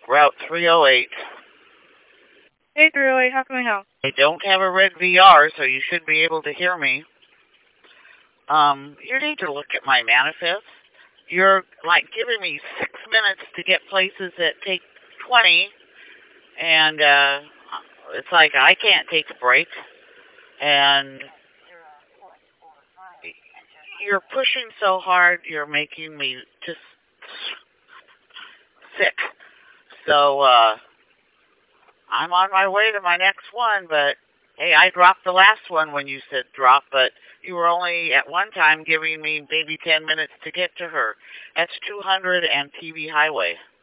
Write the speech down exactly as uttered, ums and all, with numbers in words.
Route three oh eight. Hey, three oh eight, how can we help? I don't have a red V R, so you should be able to hear me. Um, you need to look at my manifest. You're, like, giving me six minutes to get places that take twenty, and, uh, it's like I can't take a break, and you're pushing so hard, you're making me just sick. So, uh, I'm on my way to my next one, but hey, I dropped the last one when you said drop, but you were only at one time giving me maybe ten minutes to get to her. That's two hundred and T V Highway.